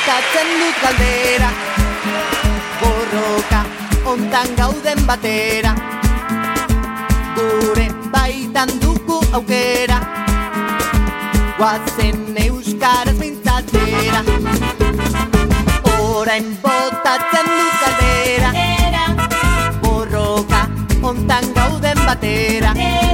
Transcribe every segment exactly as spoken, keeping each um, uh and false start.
botatzen dut galdera, borroka ontan gauden batera, gure baitan dugu aukera, guazen euskaraz mintzatera. Orain botatzen dut galdera, borroka ontan gauden batera,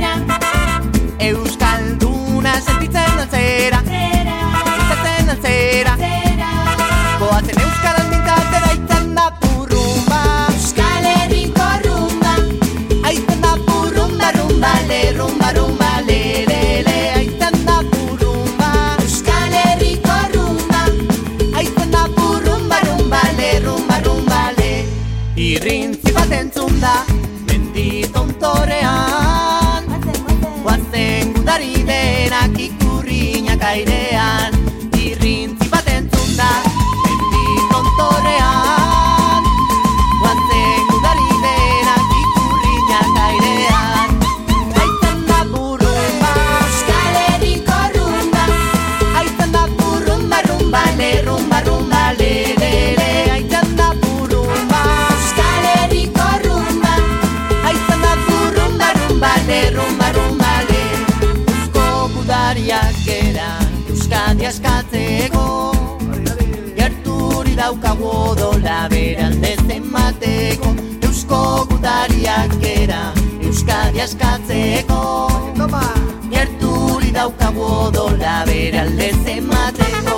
euskalduna sentitzen altzera, sentitzen altzera, goazen euskaraz mintzatera, aitzen da burrumba, Euskal Herriko rumba, aitzen da burrumba, rumba, le, rumba, rumba, le, le, le, aitzen da burrumba, Euskal Herriko rumba, aitzen da burrumba, rumba, le, rumba, rumba, le, irrintzi bat entzun da, menditon torean, guazen gudari denak ikurriñak airean, irrintzi bat entzun da, menditon torean, guazen gudari denak ikurriñak airean, aitzen da burrumba, Euskal Herriko rumba, aitzen da burrumba, rumba, le, rumba, rumba, le, le, le, aitzen da burrumba, Euskal Herriko rumba, aitzen da burrumba, rumba, le, rumba, rumba, le, eusko gudariak era Euskadi askatzeko, gerturi daukagu odola beraldez emateko, eusko gudariak era Euskadi askatzeko, gerturi daukagu odola beraldez emateko.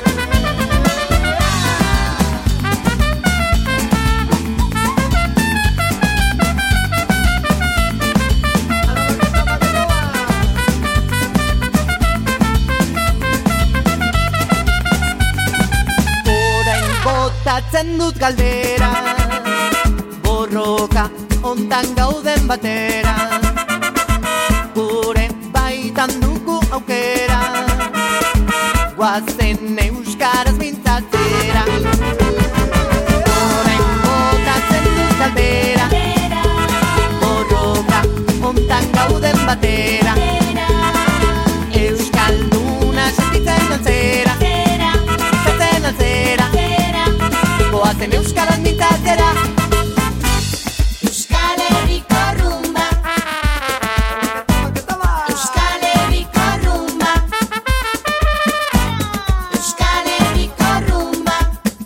Botatzen dut galdera, borroka ontan gauden batera, gure baitan dugu aukera, guazen euskaraz mintzatzera. Orain botatzen dut galdera, borroka ontan gauden batera, euskalduna sentitzen altzera, sentitzen altzera, goazen euskaraz mintzatzera. Euskal Herriko rumba, Euskal Herriko rumba, Euskal Herriko rumba,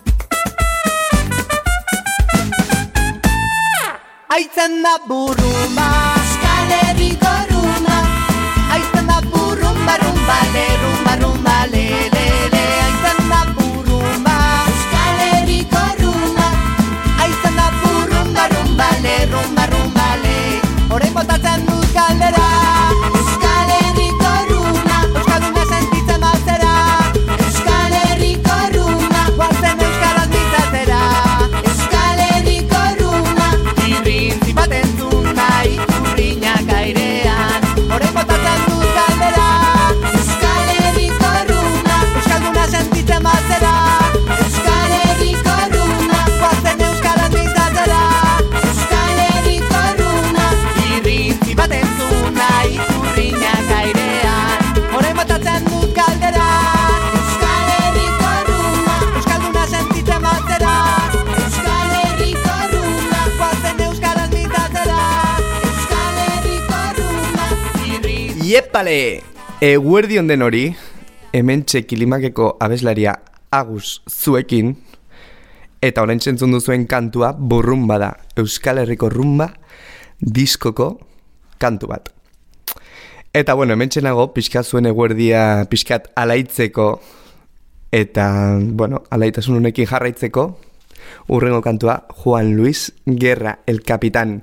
aitzen da burrumba, Euskal Herriko rumba, aitzen da burrumba, rumba, le, rumba, rumba, le, le, le, aitzen da burrumba, Euskal Herriko rumba, aitzen da burrumba, rumba, le, rumba, rumba, le, orain botatzen dut galdera, Euskal Herriko rumba, euskalduna sentitzen bazera, Euskal Herriko rumba, guazen euskaraz mintzatzera, Euskal Herriko rumba, irrintzi bat entzun da ikurriñak airean, orain botatzen dut galdera, Euskal Herriko rumba, euskalduna sentitzen bazera, Euskal Herriko rumba, guazen euskaraz mintzatzera, Euskal Herriko rumba, irrintzi bat entzun da ikurriñak airean, orain botatzen dut galdera, Euskal Herriko rumba, euskalduna sentitzen bazera, Euskal Herriko rumba, guazen euskaraz mintzatzera, Euskal Herriko rumba, irrintzi. Iepale! Eguerdion den hori, hementxe Kilimakeko abeslaria Agus zuekin, eta orain entzun duzuen kantua burrumba da, Euskal Herriko rumba diskoko kantu bat. Eta bueno, hementxe nago pixkat zuen eguerdia pixkat alaitzeko, eta bueno, alaitasun honekin jarraitzeko, urrengo kantua Juan Luis Guerra, el capitán.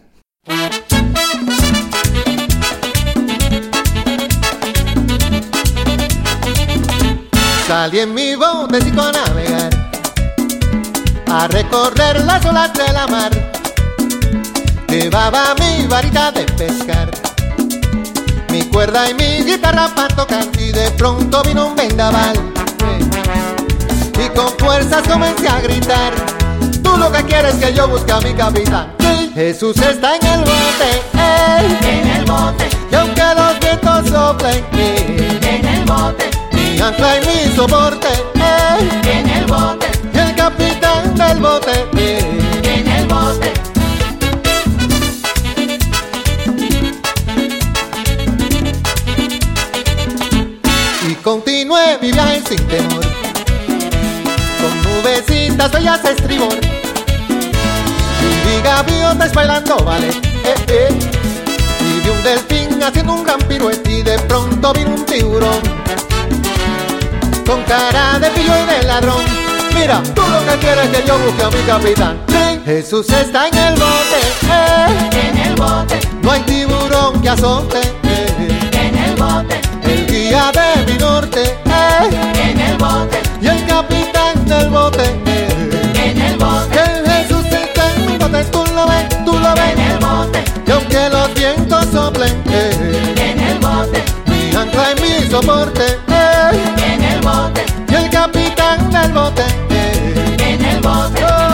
Salí en mi botecito a navegar, a recorrer las olas de la mar. Llevaba mi varita de pescar, mi cuerda y mi guitarra para tocar. Y de pronto vino un vendaval, y con fuerzas comencé a gritar: tú lo que quieres que yo busque a mi capitán. Jesús está en el bote, ey, En el bote, y aunque los vientos soplen, ey, en el bote, mi ancla y mi soporte, ey, en el bote, el bote, en el bote. Y continué mi viaje sin temor, con nubecitas bellas a estribor, y gaviotas bailando ballet, eh, eh. Y vi un delfín haciendo un gran piruete, y de pronto vino un tiburón con cara de pillo y de ladrón. Mira, tú lo que quieres es que yo busque a mi capitán. Sí, Jesús está en el bote, eh. En el bote, No hay tiburón que azote, eh. en el bote, El guía de mi norte, eh. en el bote, Y el capitán del bote, eh. en el bote, Que Jesús está en mi bote, tú lo ves, tú lo en el ves. bote, Y aunque los vientos soplen, eh. en el bote, Mi ancla y mi soporte, eh. en el bote, Y el capitán del bote, eh. en el bote. Oh.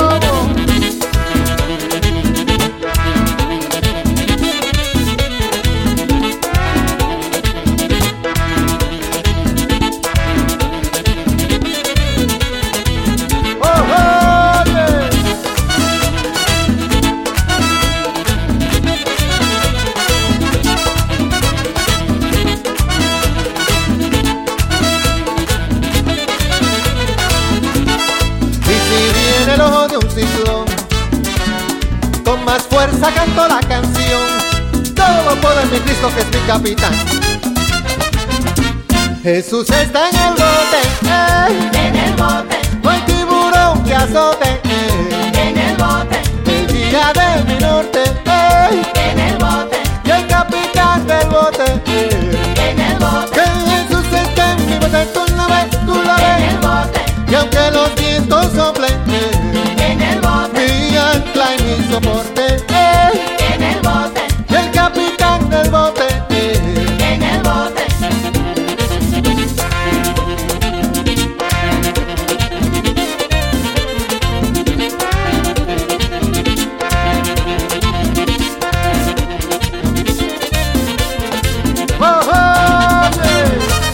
Con más fuerza canto la canción, todo puedo en mi Cristo que es mi capitán. Jesús está en el bote, eh. En el bote, No hay tiburón que azote, eh. en el bote, El guía de mi norte, eh. en el bote, Y el capitán del bote, eh. en el bote, Que Jesús está en mi bote, tú lo ves, tú lo en el ves. bote, Y aunque los vientos soplen, eh. en el bote, Mi ancla y mi soporte, eh. en el bote, Y el capitán del bote, eh. en el bote. Oh, oh, yeah.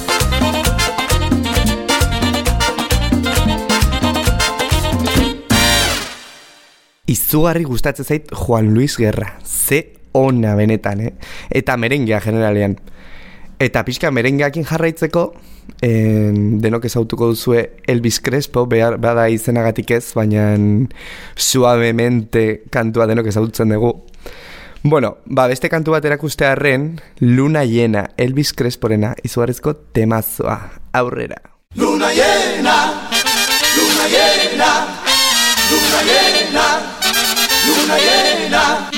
Izugarri gustatzen zait Juan Luis Guerra. Ze ona benetan, eh? Eta merengea generalean. Eta pixka merengeakin jarraitzeko, en, denok ezautuko duzue Elvis Crespo, behar bada izenagatik ez, baina suavemente kantua denok ezautzen dugu. Bueno, ba, beste kantu bat erakustearren, Luna Llena, Elvis Cresporena, izugarrizko temazoa. Aurrera. Luna llena, luna llena, luna llena, luna llena.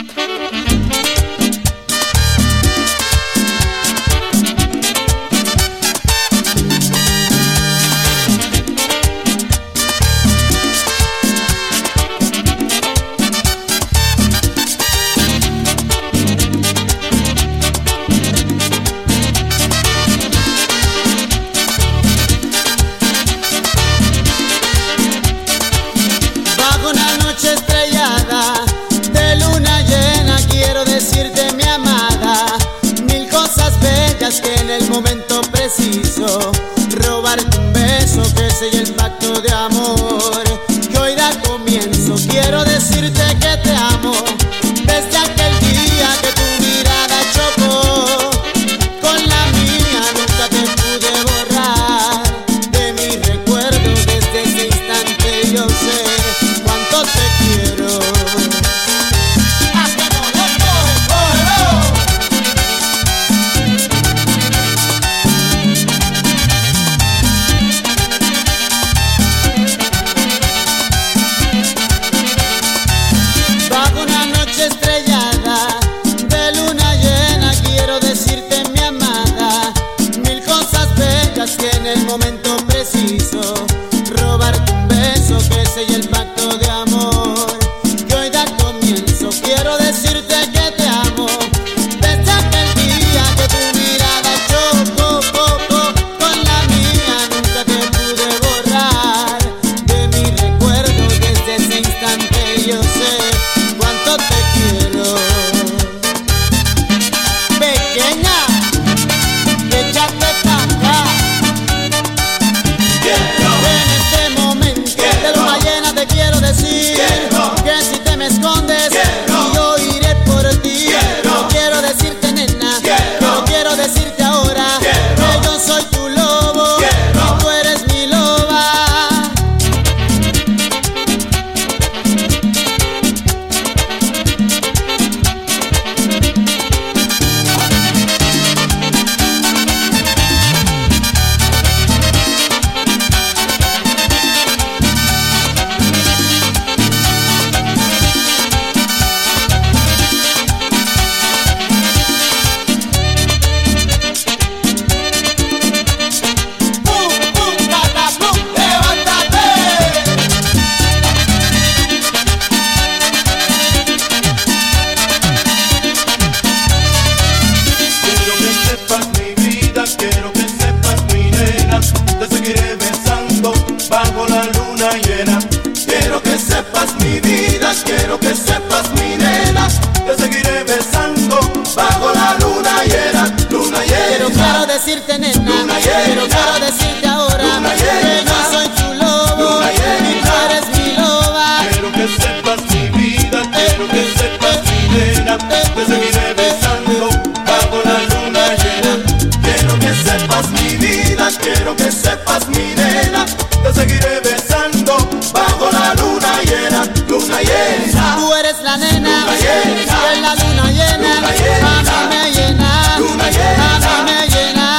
Bajo una noche estrellada de luna llena quiero decirte, mi amada, mil cosas bellas que en el momento preciso robarte un beso que selle el pacto de amor que hoy da comienzo. Quiero decirte que te amo desde aquel día que tu mirada chocó con la mía. Nunca te pude borrar de mi recuerdo. Desde ese instante yo sé cuánto te quiero. Bajo una noche estrellada de luna llena quiero decirte, mi amada, mil cosas bellas que en el momento preciso robarte un beso que selle el pacto de amor que hoy da comienzo. Quiero decirte que te amo desde aquel día que tu mirada chocó con la mía. Nunca te pude borrar de mi recuerdo. Desde ese instante yo sé cuánto te quiero. Pequeña, échate pa' acá. En este momento de luna llena te quiero quiero que sepas mi nena, te seguiré besando bajo la luna llena, luna llena. Pero quiero decirte, nena, luna llena. pero quiero decirte ahora, luna que llena. yo soy tu lobo, luna llena. y tú eres mi loba. Quiero que sepas mi vida, quiero que sepas mi nena, te seguiré besando bajo la luna llena. Quiero que sepas mi vida, quiero que sepas mi nena, te seguiré besando bajo la luna llena, luna llena. Tú eres la nena, luna llena. y en la luna llena, luna llena. a mí me llena, luna llena. a mí me llena.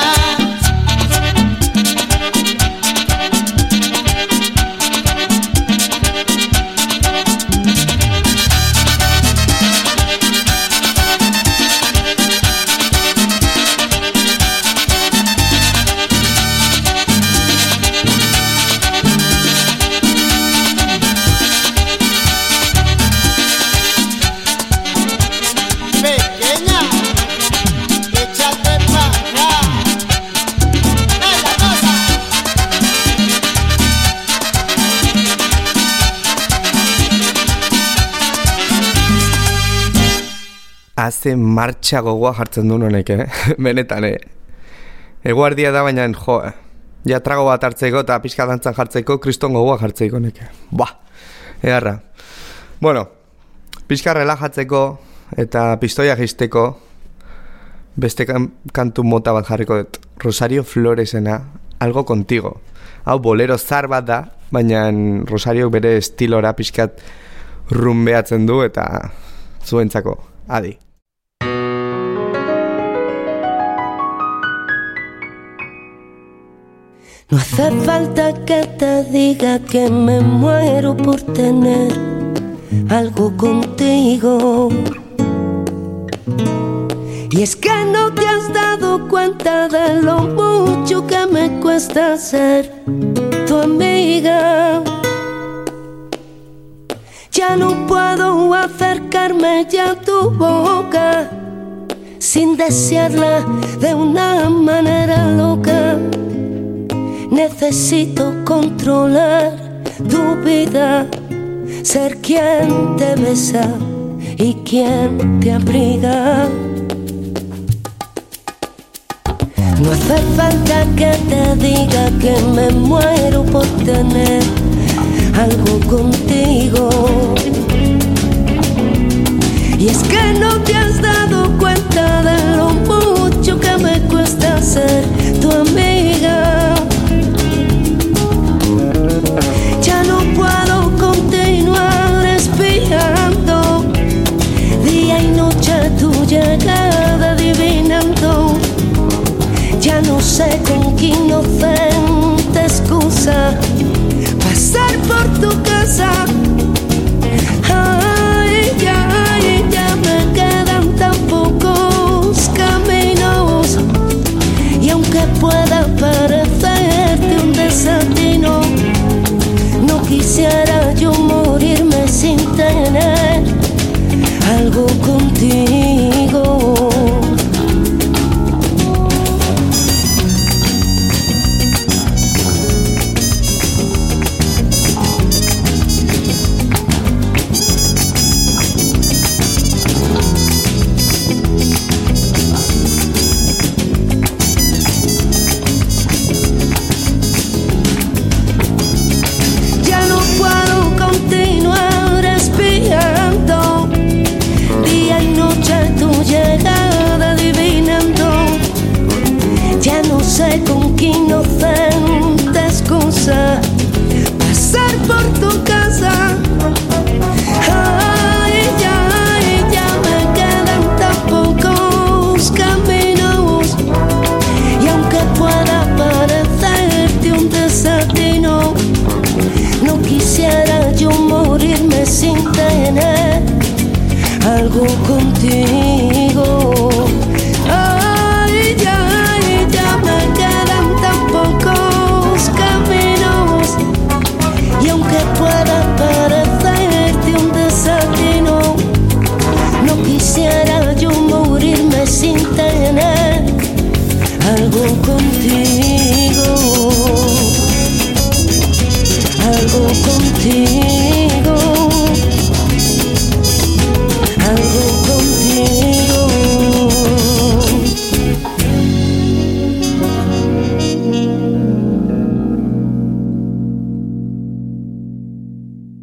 Pequeña, échate pa' acá. ¡Es la cosa! Haze martxa gogoa jartzen du honek, eh? Benetan, eh? Eguardia da baina, jo, eh? Ja trago bat hartzeko eta pixka dantzan jartzeko kriston gogoa jartzeiko honek. Ba, egarra. Bueno, pixka relajatzeko eta pistoia jisteko beste kan- kantu mota bat jarriko dut. Rosario Floresena, Algo Contigo. Hau bolero zar bat da, baina Rosario bere estilora pixkat rumbeatzen du eta zuentzako, adi. No hace falta que te diga que me muero por tener algo contigo. Y es que no te has dado cuenta de lo mucho que me cuesta ser tu amiga. Ya no puedo acercarme ya a tu boca sin desearla de una manera loca. Necesito controlar tu vida, ser quien te besa y quien te abriga. No hace falta que te diga que me muero por tener algo contigo. Y es que no te has dado cuenta de lo mucho que me cuesta ser tu amiga. Ya no puedo continuar espiando día y noche tu llegada adivinando. Ya no sé con qué inocente excusa pasar por tu casa. Ay, ya, ay, ya me quedan tan pocos caminos. Y aunque pueda parecerte un desatino, no quisiera yo morirme sin tener algo contigo. Con qué inocente excusa pasar por tu casa. Ay, ya, ay, ya me quedan tan pocos caminos. Y aunque pueda parecerte un desatino, no quisiera yo morirme sin tener algo contigo. Ay, ya, ay, ya me quedan tan pocos caminos. Y aunque pueda parecerte un desatino, no quisiera yo morirme sin tener algo contigo. Algo contigo.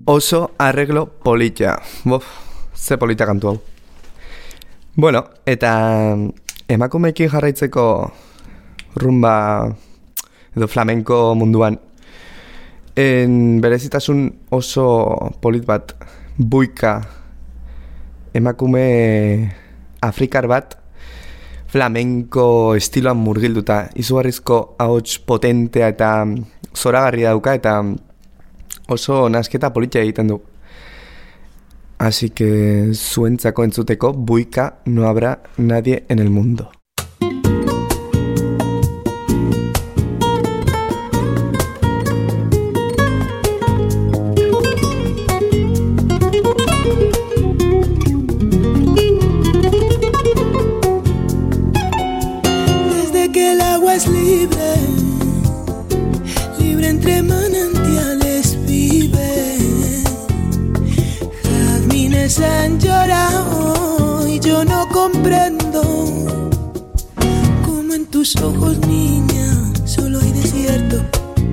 oso arreglo polita. Bof, ze polita kantu hau. Bueno, eta emakumeekin jarraitzeko rumba edo flamenko munduan en berezitasun oso polit bat, buika, emakume afrikar bat flamenko estiloan murgilduta, izugarrizko ahots potentea eta zoragarria dauka eta oso nasketa politia egiten du. Así que zuentzako entzuteko buika no habrá nadie en el mundo. Desde que el agua es libre, libre entre manantiales vive. Jazmines han llorado y yo no comprendo cómo en tus ojos, niña, solo hay desierto.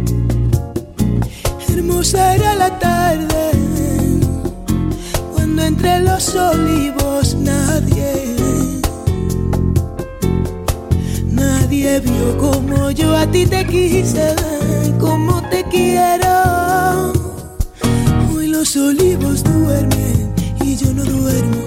Hermosa era la tarde cuando entre los olivos nadie Nadie vio como yo a ti te quise, como te quiero. Hoy los olivos duermen y yo no duermo.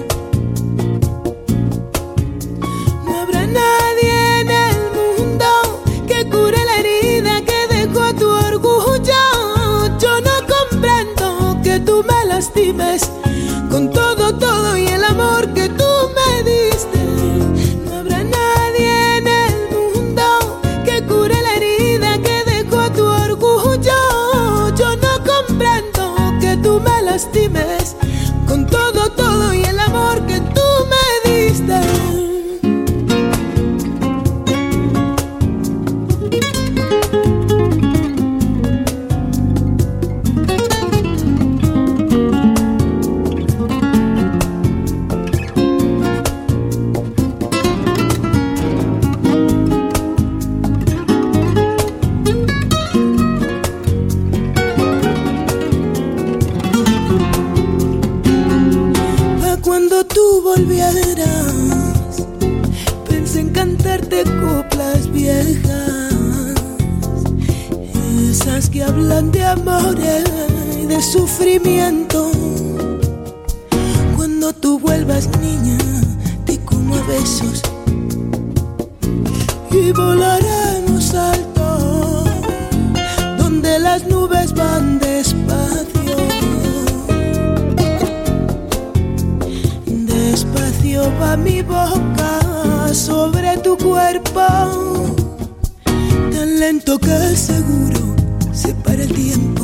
No habrá nadie en el mundo que cure la herida que dejó tu orgullo. Yo no comprendo que tú me lastimes con todo, todo y el amor que tú me diste. No habrá nadie en el mundo que cure la herida que dejó tu orgullo. Yo no comprendo que tú me lastimes con todo, todo y el amor que tú me diste. Cuando tú volvieras, pensé en cantarte coplas viejas, esas que hablan de amor y de sufrimiento. Cuando tú vuelvas, niña, te como a besos y volaremos alto, donde las nubes van despacio. Despacio va mi boca sobre tu cuerpo, tan lento que seguro se para el tiempo.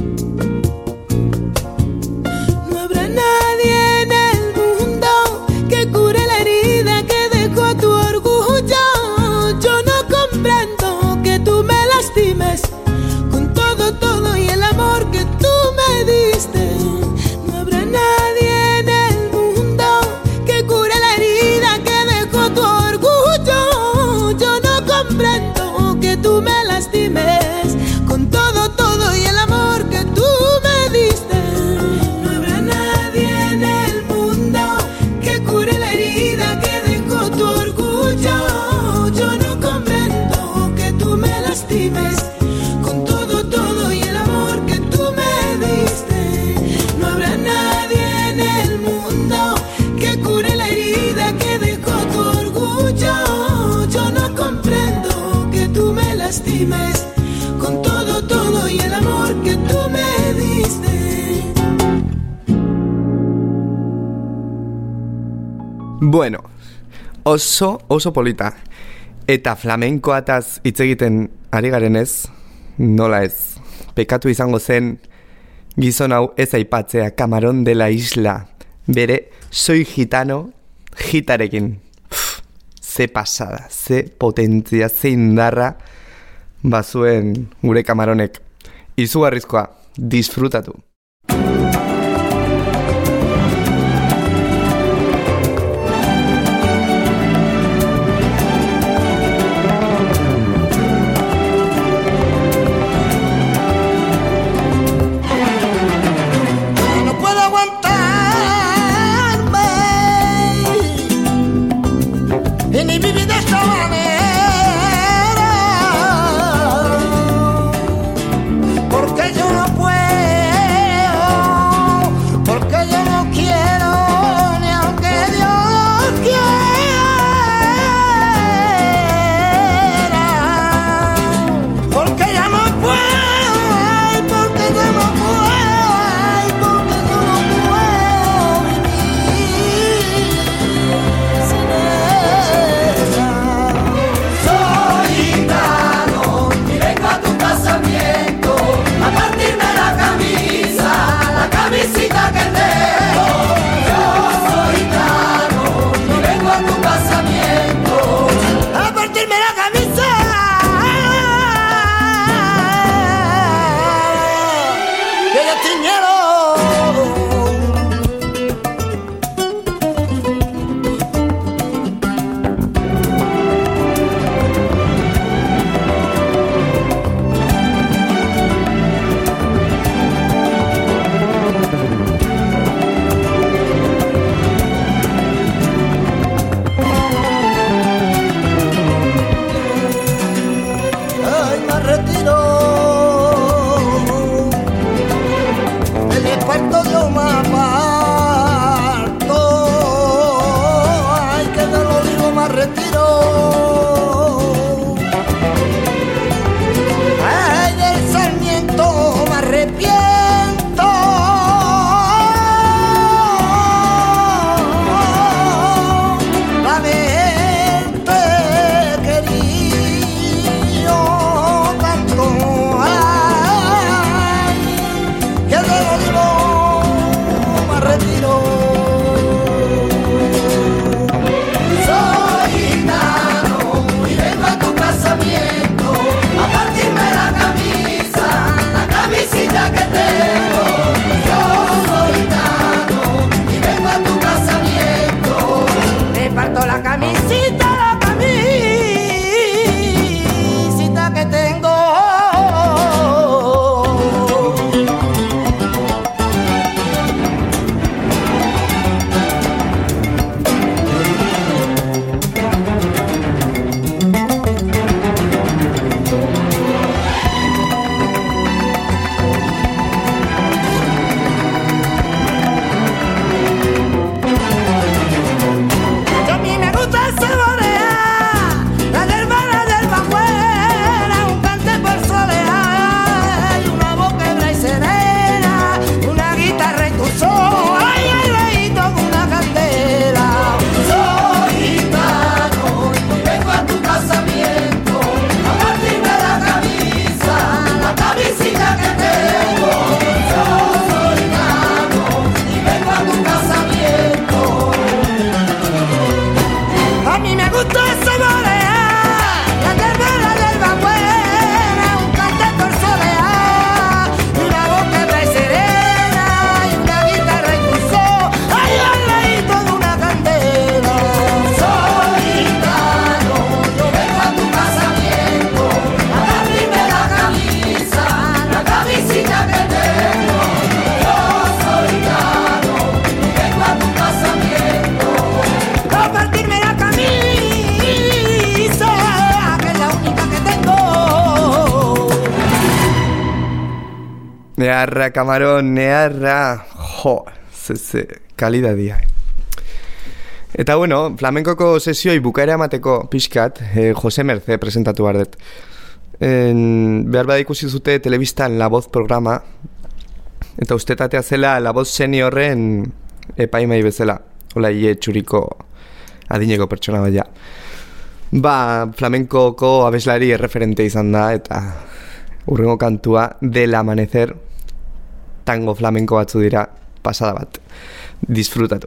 No habrá nadie en el mundo que cure la herida que dejó tu orgullo. Yo no comprendo que tú me lastimes con todo, todo y el amor que tú me diste. No habrá nadie en el mundo que cure la herida que dejó tu orgullo. Yo no comprendo que tú me lastimes con todo, todo y el amor que tú me diste. No habrá nadie en el mundo que cure la herida que dejó tu orgullo. Yo no comprendo que tú me lastimes con todo, todo y el amor que tú me diste. No habrá nadie en el mundo que cure la herida que dejó tu orgullo. Yo no comprendo que tú me lastimes con todo, todo y el amor que tú me diste. Bueno, oso, oso polita. Eta flamenkoataz hitz egiten ari garenez, nola ez. Pekatu izango zen gizon hau ez aipatzea Camarón de la Isla, bere Soy Gitano hitarekin. Pff, ze pasada, ze potentzia, ze indarra bazuen gure Camaronek. Izugarrizkoa, disfrutatu. aguantarme y ni vivir de esta manera, porque yo no puedo, porque yo no quiero, ni aunque Dios quiera, porque ya no puedo, ay, porque yo no puedo, ay, porque yo no puedo vivir sin ella. Soy gitano y vengo a tu casamiento a partirme la camisa, la camisita que tengo. Yo soy gitano y vengo a tu casamiento A partirme la camisa que yo tiñero. Ay, me retiro del esparto yo me aparto. Ay, que te lo digo, me retiro. Ay, del Sarmiento me arrepiento. La mente querido tanto, ay, que te lo digo, me retiro. Soy gitano y vengo a tu casamiento a partirme la camisa, la camisita que tengo. Yo soy gitano y vengo a tu casamiento. Me parto la camisita, la camisita que tengo. Que a mí me gusta saborear la yerba, la yerba buena, un cante por solear, y una boca hebra y serena, una guitarra y tu sol, ay, ay, leíto con una candela. Soy gitano y vengo a tu casamiento a partirme la camisa, la camisita que tengo. Yo soy gitano y vengo a tu casamiento. A mí me gusta saborear la yerba, la yerba buena, un cante por solear, y una boca hebra y serena, y una guitarra y tu sol, ay, ay, leíto de una candela. Soy gitano, yo vengo a tu casamiento a partirme la camisa, la camisita que tengo. Yo soy gitano y vengo a tu casamiento. A partirme la camisa, que es la única que tengo. Nearra, camarón, nearra. Jo, ze, ze, kalidadia. Eta bueno, flamenkoko sesioi bukaera emateko pixkat, eh, Jose Merce presentatu behar dut. En, behar bada ikusi zute telebistan La Voz programa, eta ustetatea zela La Voz seniorren epaimai bezala. Hola, ie txuriko adineko pertsona baina. Ba, flamenkoko abeslari erreferente izan da, eta urrengo kantua Del Amanecer, tango flamenko batzu dira, pasada bat. Disfrutatu.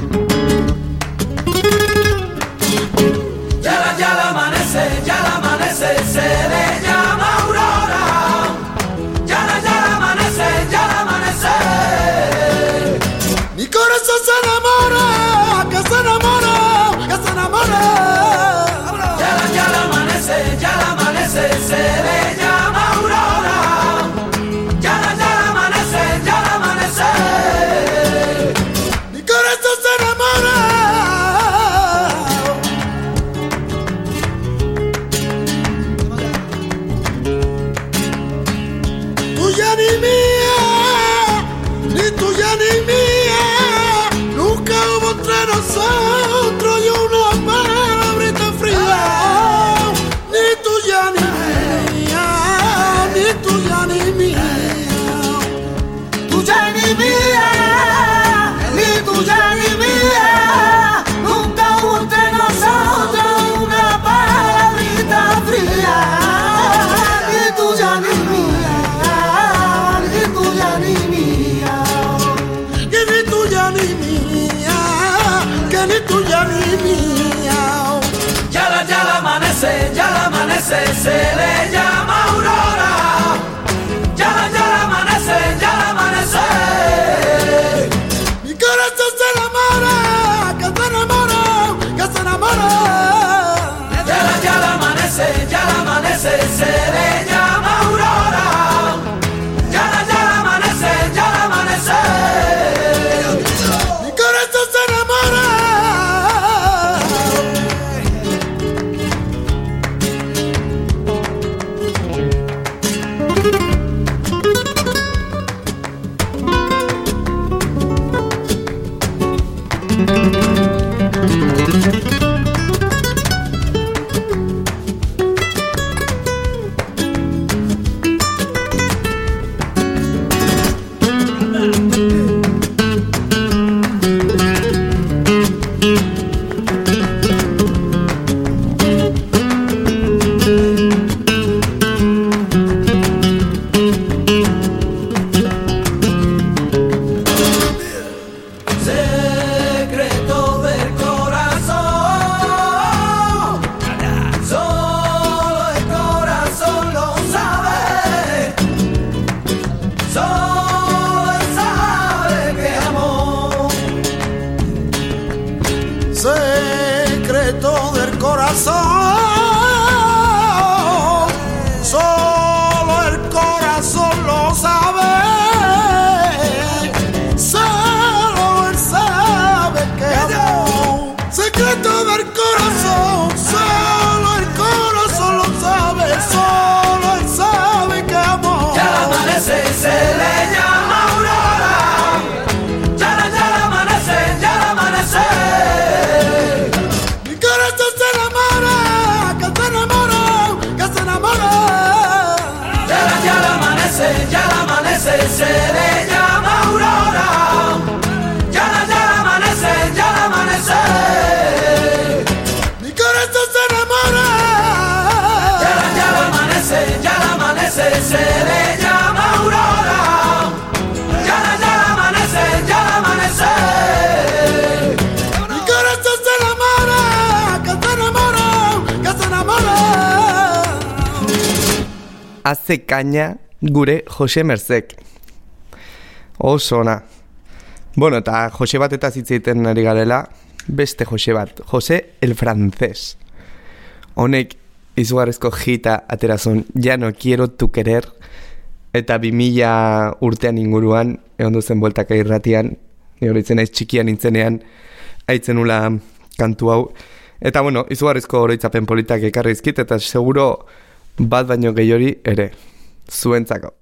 Ya la, ya la amanece, ya la amanece. amanece, se le llama aurora. Ya la, ya la amanece, ya la amanece. Mi corazón se enamora, que se enamora, que se enamora. Ya la, ya la amanece, ya la amanece, se le llama aurora. Ya la, ya la amanece, ya la amanece. Mi corazón se enamora. Tuya ni mía, ni tuya ni mía. Nunca hubo entre nosotros y una palabrita fría. Ni tuya ni mía, ni tuya ni mía. Tuya ni mía, ni tuya ni mía. Nunca hubo entre nosotros una palabrita fría. Ni tuya ni mía, ni tuya ni mía. Que ni tuya ni mía, que ni tuya ni mía. Ya la, ya la amanece, ya la amanece, se le llama aurora. Ya la, ya la amanece, ya la amanece. Mi corazón se enamora, que se enamora, que se enamora. Ya la, ya la amanece, ya la amanece, se le llama aurora. Ya la, ya la amanece, ya la amanece. Mi corazón se enamora. Secreto del corazón, solo el corazón lo sabe. Solo él sabe que amó. Secreto del corazón, solo el corazón lo sabe. Solo él sabe que amó. Secreto del corazón, solo el corazón lo sabe. Solo él sabe que amó. Ya la amanece, se le llama aurora. Ya la, ya la amanece, ya la amanece. Mi corazón se enamora, que se enamora, que se enamora. Ya la, ya la amanece, ya la amanece, se le llama aurora. Ya la, ya la amanece, ya la amanece. Mi corazón se enamora. Ya la, ya la amanece, ya la amanece, se le llama aurora. Ya la, ya la amanece, ya la amanece. Mi corazón se enamora, que se enamora, que se enamora. Hace caña gure Jose Merzek. Oso ona. Bueno, eta Jose bat eta hitz egiten ari garela, beste Jose bat, Jose el francés. Honek izugarrizko hita aterazun, ja no quiero tu querer, eta bi mila urtean inguruan, egon duzen bueltaka irratian, horitzen naiz txikian nintzenean, aitzen nula kantu hau. Eta bueno, izugarrizko oroitzapen politak ekarri izkit, eta seguro bat baino gehiori ere, zuentzako.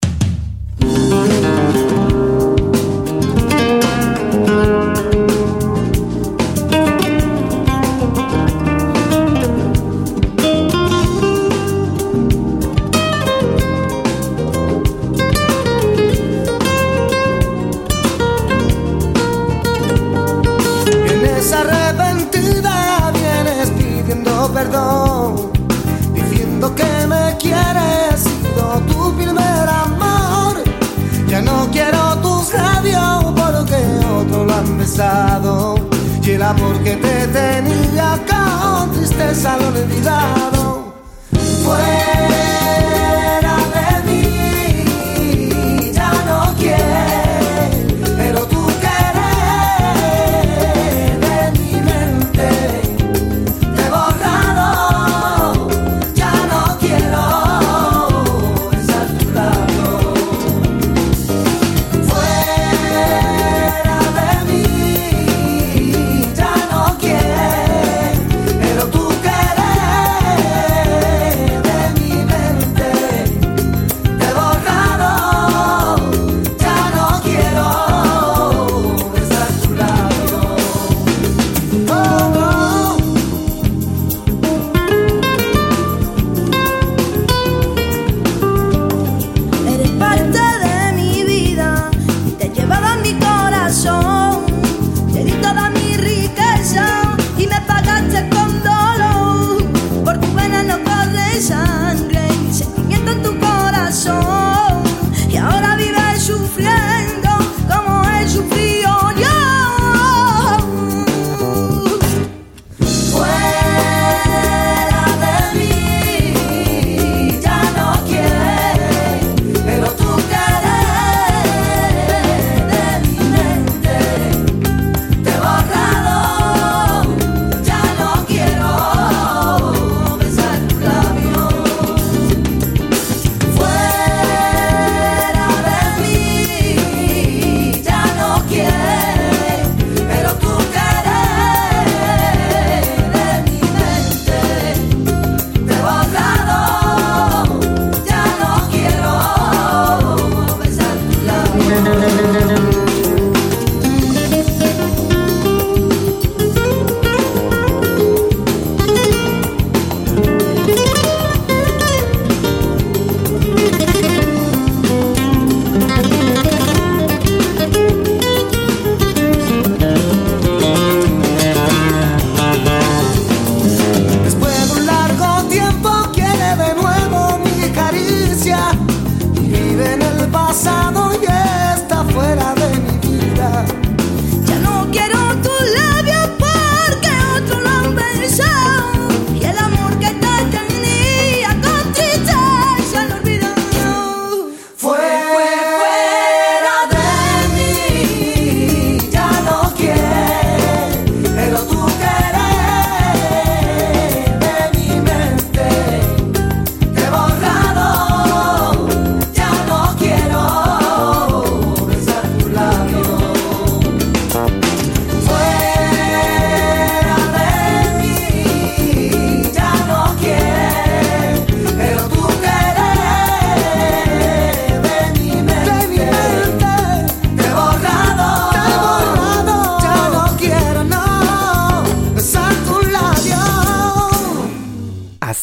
Vienes arrepentida, vienes pidiendo perdón, diciendo que me quieres, sido tu primer amor. Ya no quiero tus labios porque otro lo han besado, y el amor que te tenía con tristeza lo he olvidado.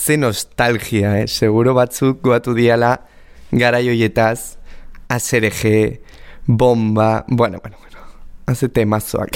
ze nostalgia, eh? Seguro batzuk goatu diala garaioietaz, A S R G, Bomba, bueno, bueno, bueno, haze temazoak.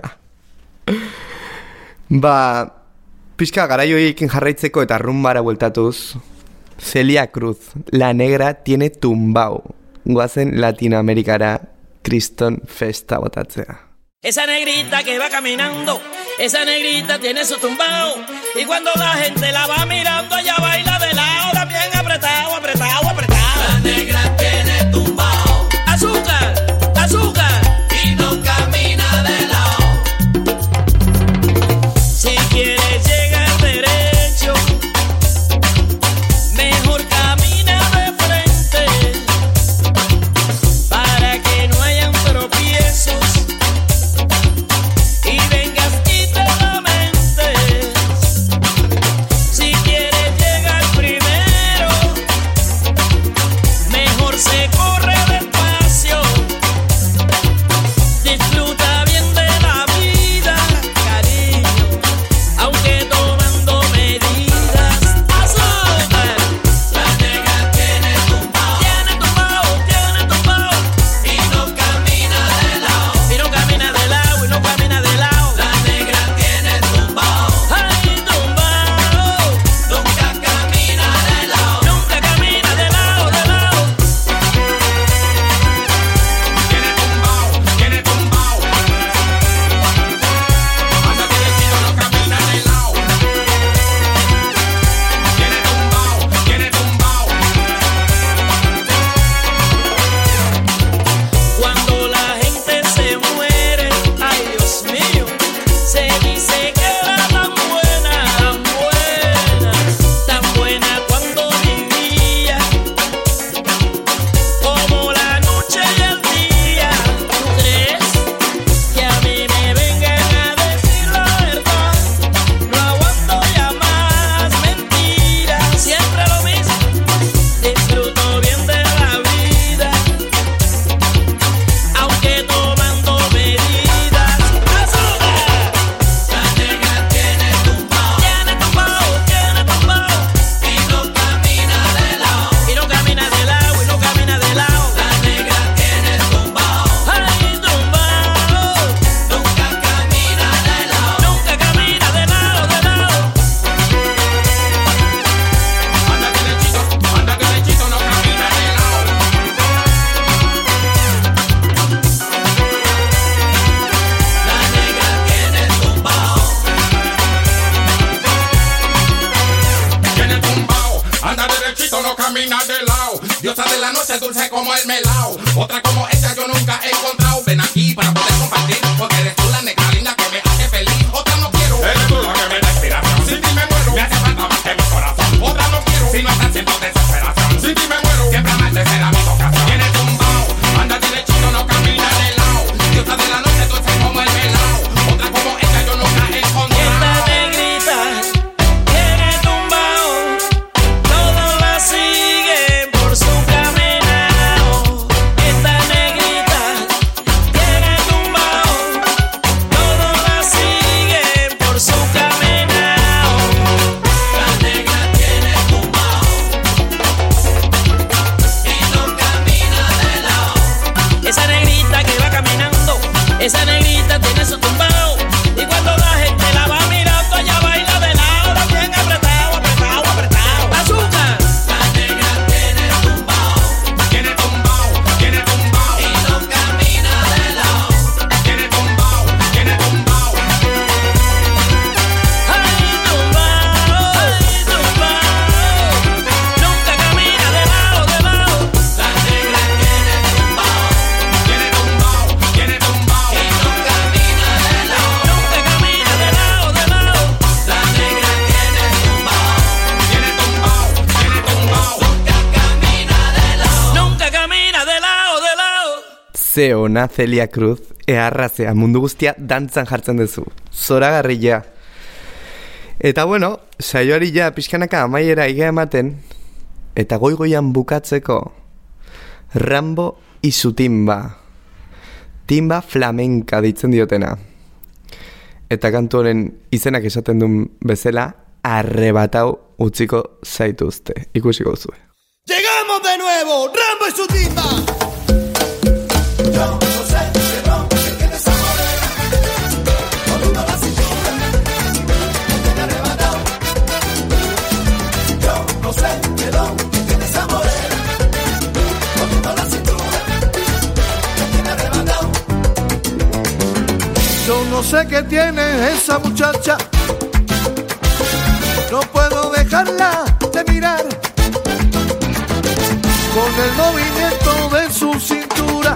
Ba, pixka garaioiekin jarraitzeko eta rumbara bueltatuz, Celia Cruz, La Negra tiene tumbao, guazen Latinoamerikara kriston festa botatzea. Esa negrita que va caminando, esa negrita tiene su tumbao, y cuando la gente la va mirando, ella baila de lado, también apretado, apretado, apretado. La negra tiene tumbao, azúcar, azúcar, y no camina de lado. Si quieres llegar derecho, mejor camina de frente, para que no hayan tropiezos. Se corre despacio, disfruta bien de la vida, cariño, aunque tomando medidas. Azúcar, la negra tiene tumbao, tiene tumbao, tiene tumbao, y no camina de lado, y no camina de lado, y no camina de lado. la negra tiene tumbao, Ay, tumbao, nunca camina de lado, nunca camina de lado, de lado. tiene tumbao, tiene tumbao, anda derechito, no camina de lado, tiene tumbao, tiene tumbao. Cuando la gente se muere, ay Dios mío, se dice que era tan buena, tan buena, tan buena cuando vivía, como la noche y el día. ¿Tú crees que a mí me vengan a decir la verdad? No aguanto ya más mentiras, siempre lo mismo, disfruto bien de la vida, aunque tomando medidas. Azúcar, La negra tiene tumbao, tiene tumbao, tiene tumbao, y no camina de lado, y no camina de lado, y no camina de lado. la negra tiene tumbao, Ay, tumbao, nunca camina de lado, nunca camina de lado, de lado. anda derechito, anda derechito, no camina de lado. La negra tiene tumbao, tiene tumbao, anda derechito, no camina de lado. Diosa de la noche, dulce como el melao. Otra como ella yo nunca he encontrado. Ven aquí para poder compartir, porque eres tú la negra linda que me hace feliz. Otra no quiero, eres tú la que me da inspiración. Sin ti me muero, me hace falta más que mi corazón. Otra no quiero, si no estás siendo desesperación. Sin ti me muero, siempre amarte será mi vocación. Tiene tumbao, anda derechito, no camina de lado. Diosa de la noche, dulce como el melao. Otra como ella yo nunca he Esta encontrado. negrita tiene tumbao, todos la siguen por su caminado. Esta negrita tiene tumbao, todos la siguen por su caminado. La negra tiene tumbao, y no camina de lado. Esa negrita que va caminando, esa negrita tiene su tumbao, y cuando la gente la va mirando, ella baila de lado, también apretado, apretado, apretado. Azúcar, La negra tiene tumbao, tiene tumbao, tiene tumbao, y no camina de lado. Tiene tumbao, tiene tumbao, ay tumbao, ay tumbao, nunca camina de lado, de lado. la negra tiene tumbao, tiene tumbao, tiene tumbao, y no camina de lado. Nunca camina de lado, de lado. La negra tiene tumbao, tiene tumbao, tiene tumbao, nunca camina de lado. Nunca camina de lado, de lado. Ze ona Celia Cruz, eharrazea, mundu guztia dantzan jartzen duzu. Zoragarria. Eta bueno, saioari ja pixkanaka amaiera igea ematen, eta goigoian bukatzeko, Rambo y su timba. Timba flamenka deitzen diotena. Eta kantu honen izenak esaten duen bezala, arrebatau utziko zaituzte. Ikusiko zuen. Llegamos de nuevo, Rambo y su timba. Yo no sé qué ron que tiene esa morena, moviendo la cintura, me tiene arrebatado. Yo no sé qué ron que tiene esa morena, moviendo la cintura, me tiene arrebatado. Yo no sé qué tiene esa muchacha, no puedo dejarla de mirar. Con el movimiento de su cintura,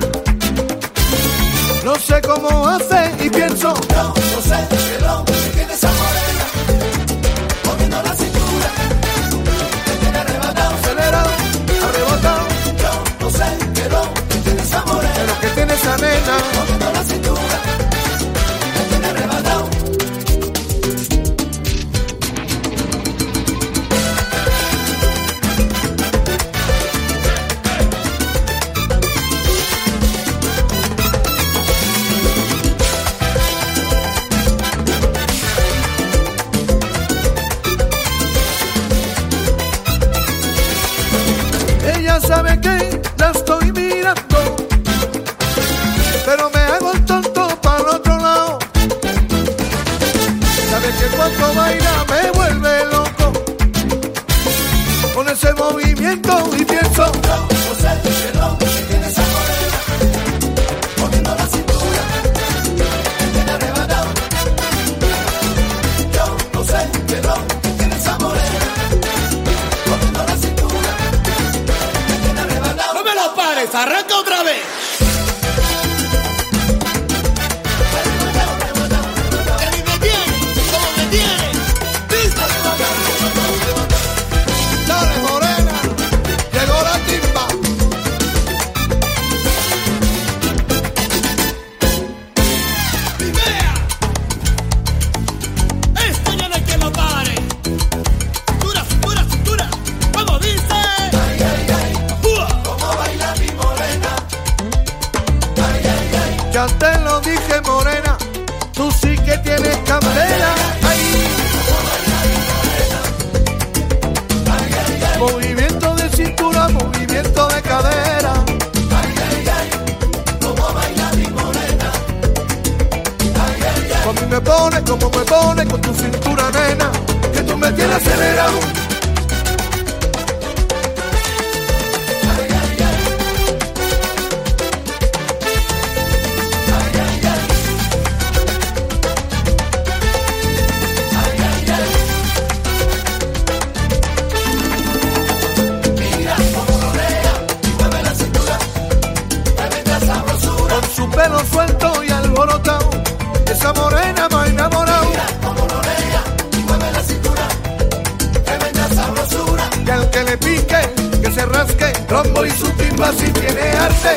no sé cómo hace y pienso. Yo no sé qué ron que tiene esa morena, moviendo la cintura, me tiene arrebatado, acelerado, arrebatado. Yo no sé qué ron que tiene esa morena, pero que tiene esa nena, moviendo la cintura, me tiene arrebatado. Sabe que la estoy mirando, pero me hago el tonto para el otro lado. Sabe que cuando baila me vuelve loco con ese movimiento y pienso. Yo no sé qué ron que tiene esa morena, moviendo la cintura, me tiene arrebatado. Yo no sé qué ron que tiene esa morena, moviendo la cintura. ¡No me lo pares! ¡Arranca otra vez! ¡Que ni me tiene! ¡Como me tiene! ¡Listo! ¡Dale, morena! ¡Llegó la timba! ¡Primera! ¡Esto ya no hay quien lo pare! ¡Cintura, cintura, cintura! ¡Como dice! ¡Ay, ay, ay! ¡Cómo baila mi morena! ¡Ay, ay, ay! Ya te lo dije, morena, tú sí que tienes candela. ¡Ay! ¡Cómo baila mi morena! ¡Ay, ay, ay! Movimiento de cintura, movimiento de cadera. ¡Ay, ay, ay! ¡Cómo baila mi morena! ¡Ay, ay, ay! Como me pone, como me pone con tu cintura, nena, que tú me tienes acelerado. Pelo suelto y alborotado, esa morena me ha enamorado. Mira como rodea y mueve la cintura, tremenda sabrosura. Y al que le pique, que se rasque, Rambo y su timba si tiene arte.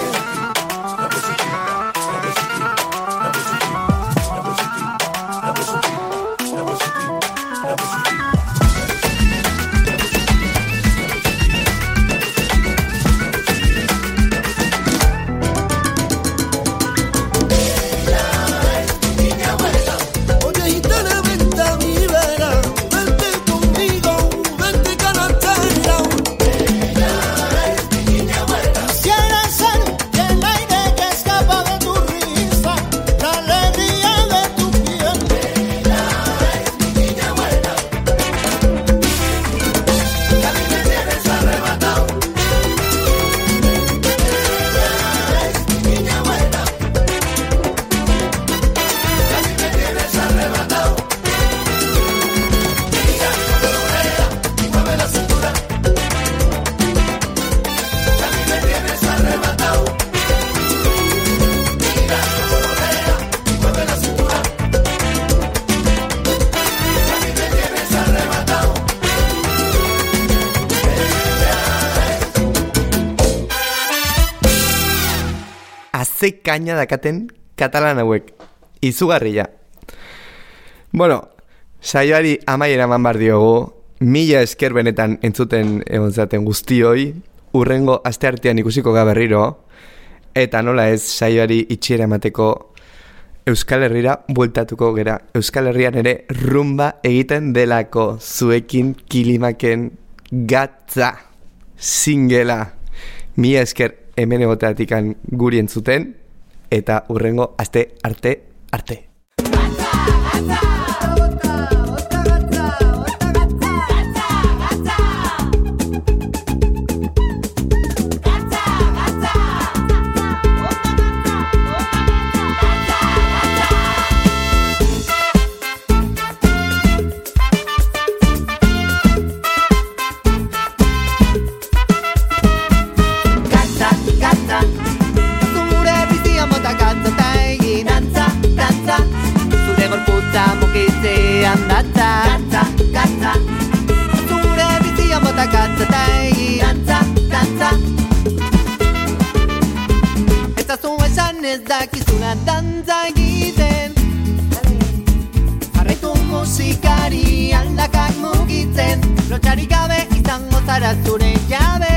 Ze kaina dakaten katalan hauek. Izugarria. Bueno, saioari amaiera eman bar diogu. Mila esker benetan entzuten egon zaten guztioi. Urrengo asteartean ikusiko ga berriro. Eta nola ez saioari itxiera emateko Euskal Herrira bueltatuko gera. Euskal Herrian ere rumba egiten delako zuekin kilimaken gatza singela. Mila esker hemen egoteatikan guri entzuten eta urrengo aste arte arte. Ez dakizuna dantza egiten Jarraitu musikari aldakak mugitzen Lotxarik gabe izango zara zure jabe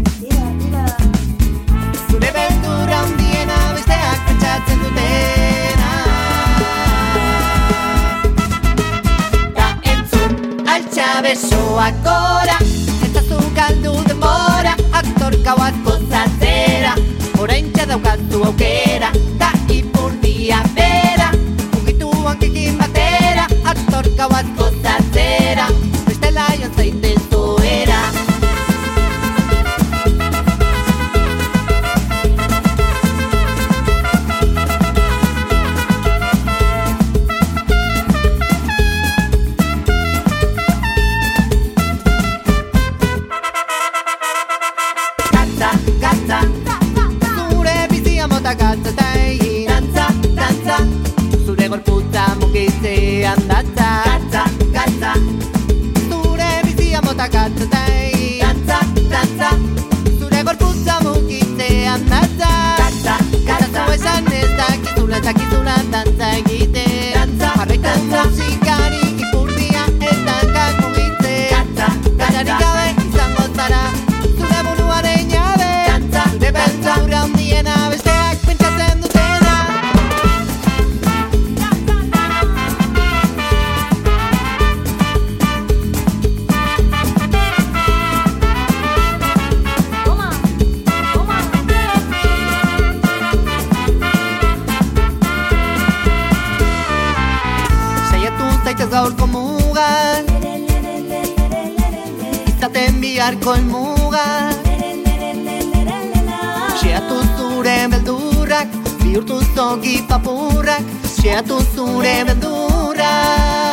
Zure beldura hundiena besteak pentsatzen dutena Da entzun altxa besoak gora Eta zu galdu denbora Aktorka bat gozatzera Oraintxe daukatu aukera Da ipurdia bera Mugitu hankekin batera Aktorka bat gozatzera Bestela joan zaiten zoera Gatza, gatza Gatza eta egin Dantza, dantza Zure gorputza mugitzean datza Gatza, gatza Zure bizia mota gatza eta egin Dantza, dantza Zure gorputza mugitzean datza Gatza, gatza Zu esan ez dakizula, dakizula dantza egiten Dantza, jarraitu musikari ipurdia eta hankak mugitze Gatza, gatzarik gabe izango zara Zure buruaren jabe Dantza, zure beltzaura hundiena beste gaurko mugan Izaten biharko elmugan Xeatu zure beldurrak Bihurtu zogi papurrak Xeatu zure beldurrak